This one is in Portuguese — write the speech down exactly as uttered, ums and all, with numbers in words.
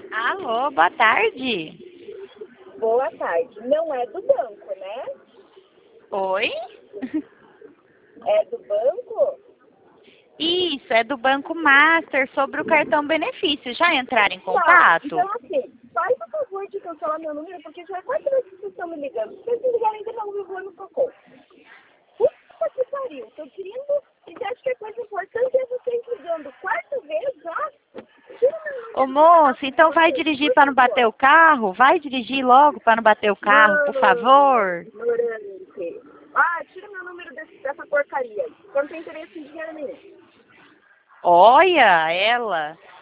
Alô, boa tarde. Boa tarde. Não é do banco, né? Oi? É do banco? Isso, é do Banco Master sobre o cartão benefício. Já entraram em Tá. contato? Então, assim, faz o favor de cancelar meu número, porque já é quase vez que vocês estão me ligando. Se vocês me ligarem, ainda não me vou no socorro. Puta que pariu. Tô querendo dizer acho que é coisa importante é vocês ligando. Quarta vez já? Tira meu Ô número do moço, cadastro de então vai vocês, dirigir por para não bater favor. o carro? Vai dirigir logo para não bater o carro, por Mano, favor? ignorante. Ah, tira meu número desse, dessa porcaria aí. Eu não tenho interesse em dinheiro nenhum. Olha ela.